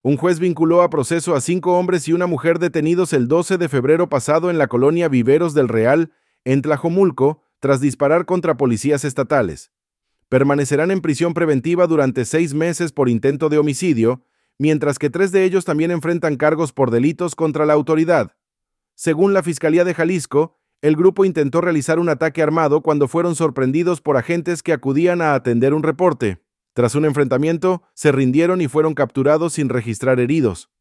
Un juez vinculó a proceso a 5 hombres y una mujer detenidos el 12 de febrero pasado en la colonia Viveros del Real, en Tlajomulco, tras disparar contra policías estatales. Permanecerán en prisión preventiva durante 6 meses por intento de homicidio, mientras que 3 de ellos también enfrentan cargos por delitos contra la autoridad. Según la Fiscalía de Jalisco, el grupo intentó realizar un ataque armado cuando fueron sorprendidos por agentes que acudían a atender un reporte. Tras un enfrentamiento, se rindieron y fueron capturados sin registrar heridos.